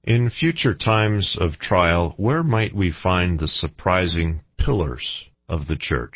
In future times of trial, where might we find the surprising pillars of the church?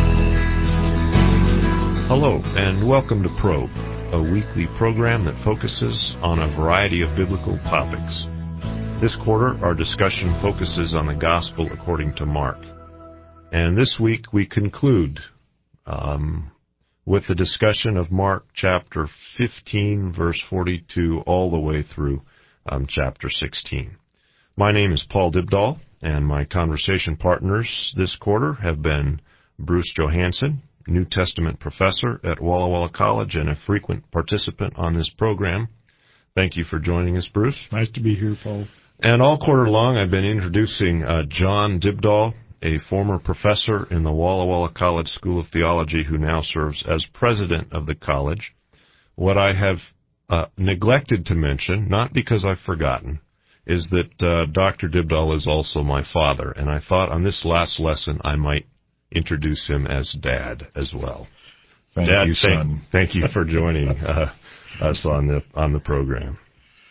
Hello, and welcome to Probe, a weekly program that focuses on a variety of biblical topics. This quarter, our discussion focuses on the Gospel according to Mark. And this week, we conclude with the discussion of Mark chapter 15, verse 42, all the way through chapter 16. My name is Paul Dybdahl, and my conversation partners this quarter have been Bruce Johansson, New Testament professor at Walla Walla College and a frequent participant on this program. Thank you for joining us, Bruce. Nice to be here, Paul. And all quarter long, I've been introducing John Dybdahl, a former professor in the Walla Walla College School of Theology who now serves as president of the college. What I have neglected to mention, not because I've forgotten, is that Dr. Dybdahl is also my father, and I thought on this last lesson I might introduce him as Dad as well. Thank Dad, you, son. Thank you for joining us on the program.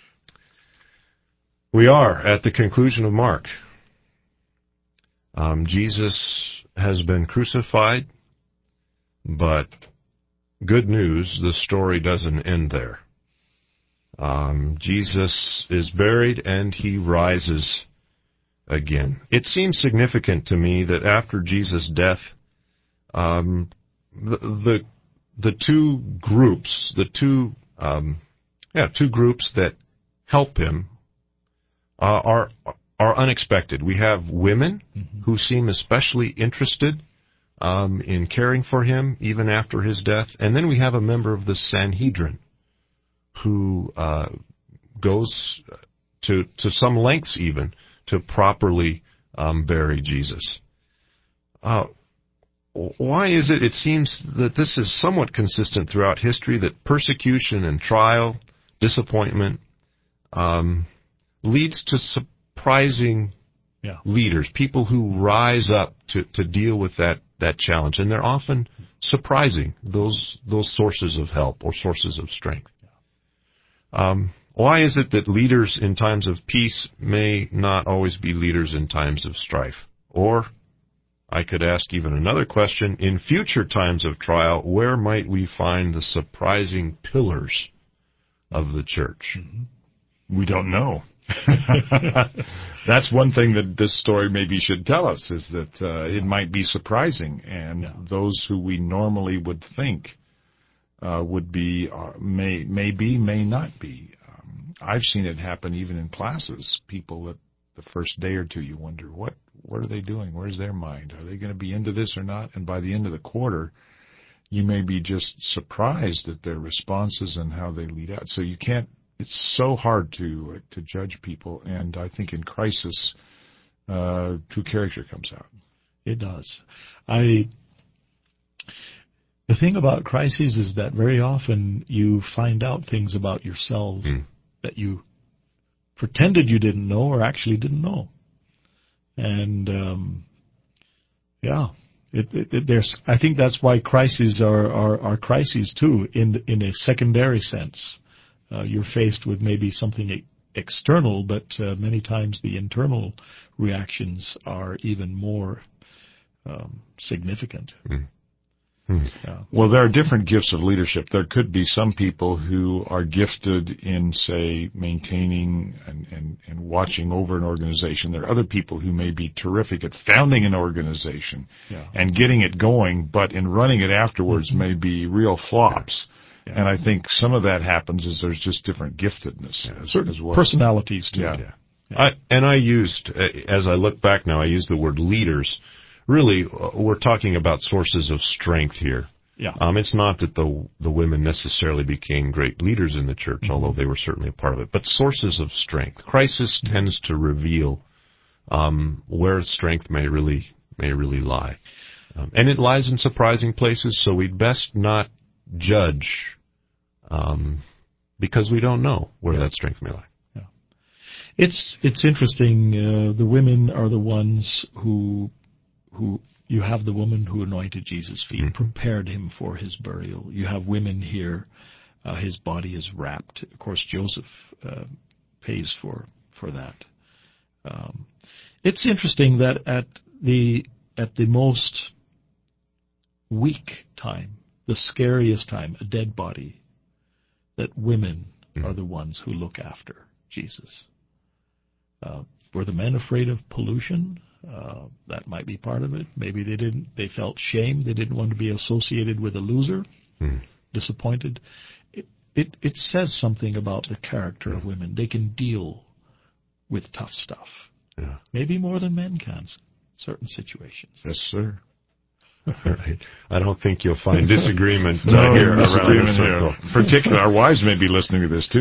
We are at the conclusion of Mark. Jesus has been crucified, but good news, the story doesn't end there. Jesus is buried and he rises again. It seems significant to me that after Jesus' death, the two groups that help him are unexpected. We have women who seem especially interested in caring for him even after his death, and then we have a member of the Sanhedrin who goes to some lengths even to properly bury Jesus. Why is it? It seems that this is somewhat consistent throughout history, that persecution and trial, disappointment, leads to surprising leaders, people who rise up to deal with that challenge, and they're often surprising, those sources of help or sources of strength. Why is it that leaders in times of peace may not always be leaders in times of strife? Or, I could ask even another question, in future times of trial, where might we find the surprising pillars of the church? We don't know. That's one thing that this story maybe should tell us, is that it might be surprising, and those who we normally would think would be, may be, may not be. I've seen it happen even in classes. People that the first day or two you wonder, what are they doing? Where's their mind? Are they going to be into this or not? And by the end of the quarter, you may be just surprised at their responses and how they lead out. So you can't, it's so hard to judge people, and I think in crisis, true character comes out. It does. The thing about crises is that very often you find out things about yourselves that you pretended you didn't know or actually didn't know. And, I think that's why crises are crises too, in a secondary sense. You're faced with maybe something external, but many times the internal reactions are even more significant. Yeah. Well, there are different gifts of leadership. There could be some people who are gifted in, say, maintaining and watching over an organization. There are other people who may be terrific at founding an organization and getting it going, but in running it afterwards may be real flops. Yeah. And I think some of that happens is there's just different giftedness as well. Personalities, too. Yeah. I used, as I look back now, I used the word leaders. Really, we're talking about sources of strength here. Yeah. It's not that the women necessarily became great leaders in the church, although they were certainly a part of it, but sources of strength. Crisis tends to reveal where strength may really lie. And it lies in surprising places, so we'd best not judge because we don't know where that strength may lie. Yeah. It's interesting. The women are the ones who you have the woman who anointed Jesus' feet, prepared him for his burial. You have women here. His body is wrapped. Of course, Joseph pays for for that. It's interesting that at the most weak time, the scariest time, a dead body, that women are the ones who look after Jesus. Were the men afraid of pollution? That might be part of it. Maybe they didn't. They felt shame. They didn't want to be associated with a loser, disappointed. It says something about the character of women. They can deal with tough stuff. Yeah. Maybe more than men can in certain situations. Yes, sir. Right. I don't think you'll find disagreement No, here around disagreement this circle. here. Particularly, our wives may be listening to this too.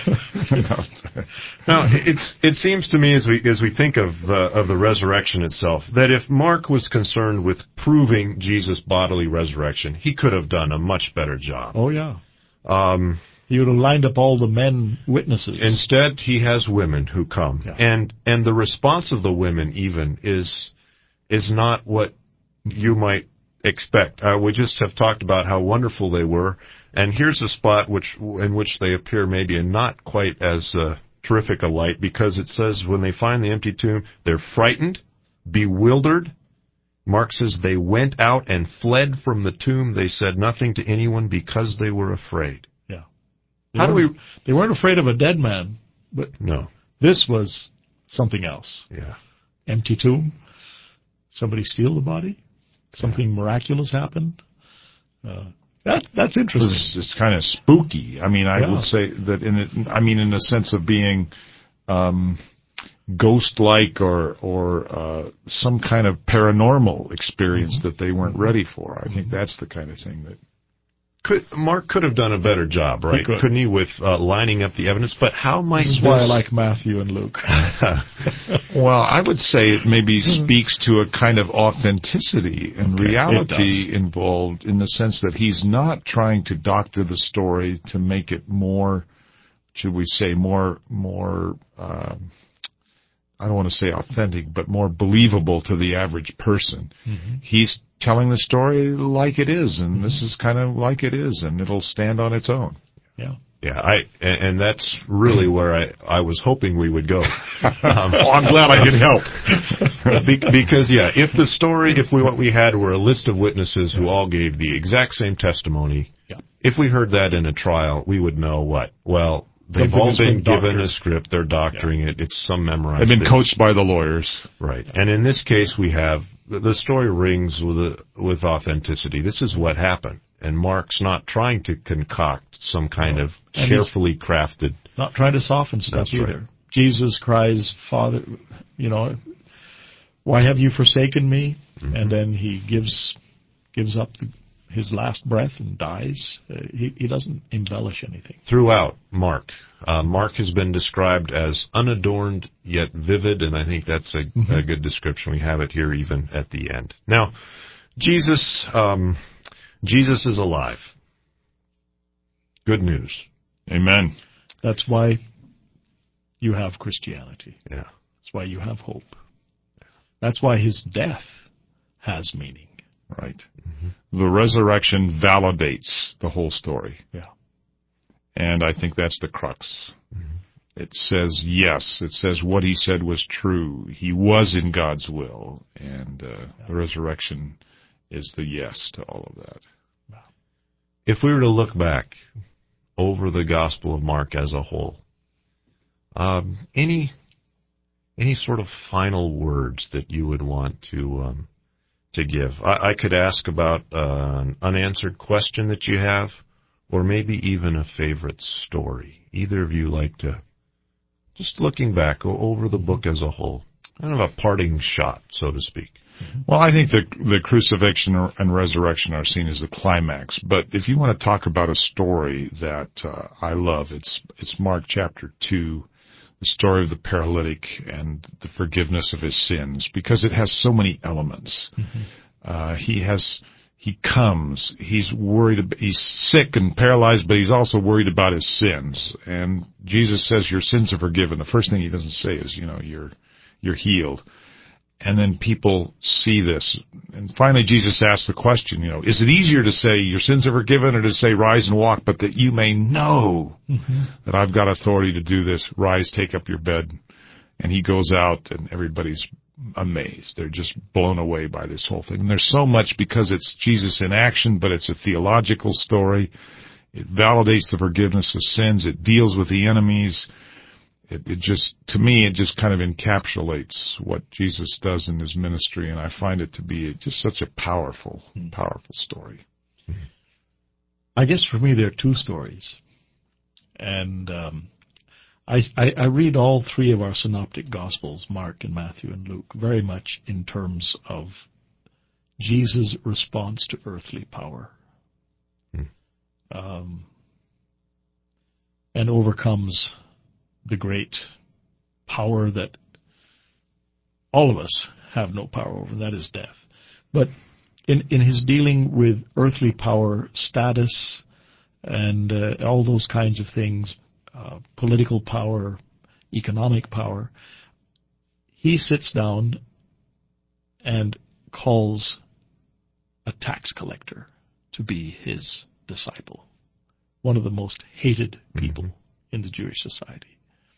Now, it seems to me as we think of the resurrection itself, that if Mark was concerned with proving Jesus' bodily resurrection, he could have done a much better job. Oh yeah. He would have lined up all the men witnesses. Instead, he has women who come, Yeah. and the response of the women even is not what you might expect. We just have talked about how wonderful they were, and here's a spot in which they appear maybe in not quite as terrific a light, because it says when they find the empty tomb, they're frightened, bewildered. Mark says they went out and fled from the tomb. They said nothing to anyone because they were afraid. Yeah. They weren't afraid of a dead man, but No. this was something else. Yeah. Empty tomb. Somebody steal the body. Something miraculous happened. That's interesting. It's kind of spooky. I mean, I Yeah. would say that in the sense of being ghost-like or some kind of paranormal experience that they weren't ready for. I think that's the kind of thing that Mark could have done a better job, right? Couldn't he, with lining up the evidence? But how might this is why I like Matthew and Luke. Well, I would say it maybe speaks to a kind of authenticity and reality involved, in the sense that he's not trying to doctor the story to make it more, should we say, more I don't want to say authentic, but more believable to the average person. Mm-hmm. He's telling the story like it is, and this is kind of like it is, and it'll stand on its own. Yeah. Yeah, and that's really where I was hoping we would go. I'm glad I could help. Because, if what we had were a list of witnesses who all gave the exact same testimony, if we heard that in a trial, we would know what? Well, they've all been given a script, they're doctoring it, it's some memorized. They've been coached by the lawyers. Right. And in this case, we have, the story rings with authenticity. This is what happened. And Mark's not trying to concoct some kind of carefully crafted... Not trying to soften stuff either. Right. Jesus cries, Father, why have you forsaken me? Mm-hmm. And then he gives up his last breath and dies. He doesn't embellish anything. Throughout Mark has been described as unadorned yet vivid, and I think that's a good description. We have it here even at the end. Now, Jesus is alive. Good news. Amen. That's why you have Christianity. Yeah. That's why you have hope. That's why his death has meaning. Right. Mm-hmm. The resurrection validates the whole story. Yeah. And I think that's the crux. Mm-hmm. It says yes. It says what he said was true. He was in God's will. And the resurrection is the yes to all of that. If we were to look back over the Gospel of Mark as a whole, any sort of final words that you would want to give? I could ask about an unanswered question that you have, or maybe even a favorite story. Either of you like to, just looking back over the book as a whole, kind of a parting shot, so to speak. Well, I think the crucifixion and resurrection are seen as the climax. But if you want to talk about a story that I love, it's Mark chapter 2, the story of the paralytic and the forgiveness of his sins, because it has so many elements. Mm-hmm. He comes, he's worried, he's sick and paralyzed, but he's also worried about his sins. And Jesus says, your sins are forgiven. The first thing he doesn't say is, you're healed. And then people see this. And finally, Jesus asks the question, is it easier to say your sins are forgiven, or to say rise and walk, but that you may know that I've got authority to do this. Rise, take up your bed, And he goes out, and everybody's amazed. They're just blown away by this whole thing. And there's so much, because it's Jesus in action, but it's a theological story. It validates the forgiveness of sins. It deals with the enemies. It just, to me, it just kind of encapsulates what Jesus does in his ministry, and I find it to be just such a powerful, powerful story. I guess for me there are two stories. And I read all three of our synoptic Gospels, Mark and Matthew and Luke, very much in terms of Jesus' response to earthly power. And overcomes the great power that all of us have no power over, that is death. But in his dealing with earthly power, status, and all those kinds of things, political power, economic power, he sits down and calls a tax collector to be his disciple, one of the most hated people in the Jewish society.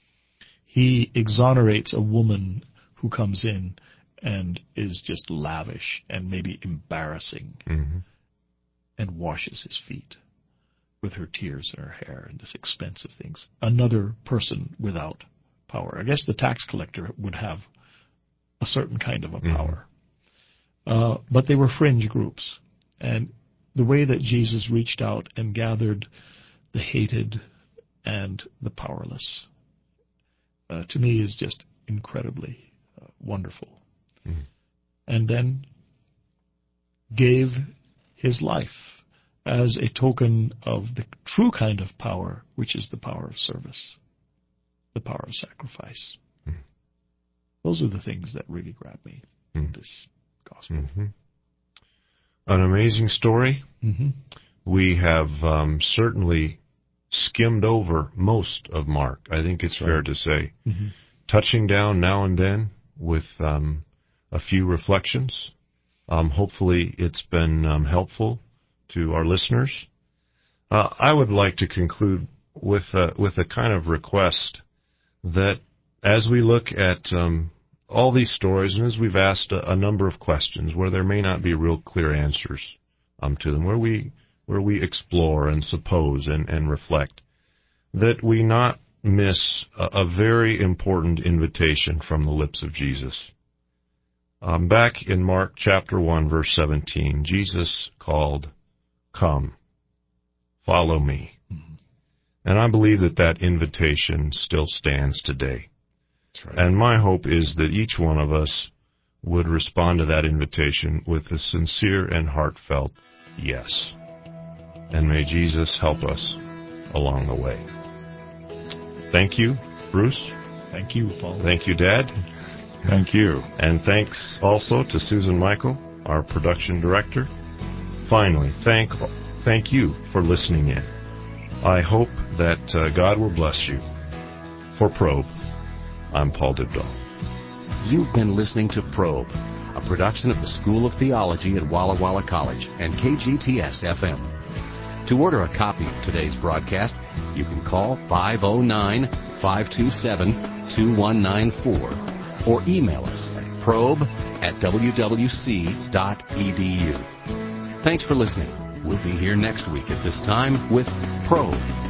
He exonerates a woman who comes in and is just lavish and maybe embarrassing, and washes his feet with her tears in her hair and this expensive things. Another person without power. I guess the tax collector would have a certain kind of a power. But they were fringe groups. And the way that Jesus reached out and gathered the hated and the powerless, to me, is just incredibly wonderful. And then gave his life as a token of the true kind of power, which is the power of service, the power of sacrifice. Those are the things that really grab me in this gospel. An amazing story. We have certainly skimmed over most of Mark. I think it's fair to say. Touching down now and then with a few reflections. Hopefully it's been helpful to our listeners. I would like to conclude with a kind of request that as we look at all these stories, and as we've asked a number of questions where there may not be real clear answers to them, where we explore and suppose and reflect, that we not miss a very important invitation from the lips of Jesus. Back in Mark chapter 1, verse 17, Jesus called, "Come, follow me." And I believe that invitation still stands today. Right. And my hope is that each one of us would respond to that invitation with a sincere and heartfelt yes. And may Jesus help us along the way. Thank you, Bruce. Thank you, Paul. Thank you, Dad. Thank you. And thanks also to Susan Michael, our production director. Finally, thank you for listening in. I hope that God will bless you. For Probe, I'm Paul Dybdahl. You've been listening to Probe, a production of the School of Theology at Walla Walla College and KGTS-FM. To order a copy of today's broadcast, you can call 509-527-2194 or email us at probe@wwc.edu. Thanks for listening. We'll be here next week at this time with Probe.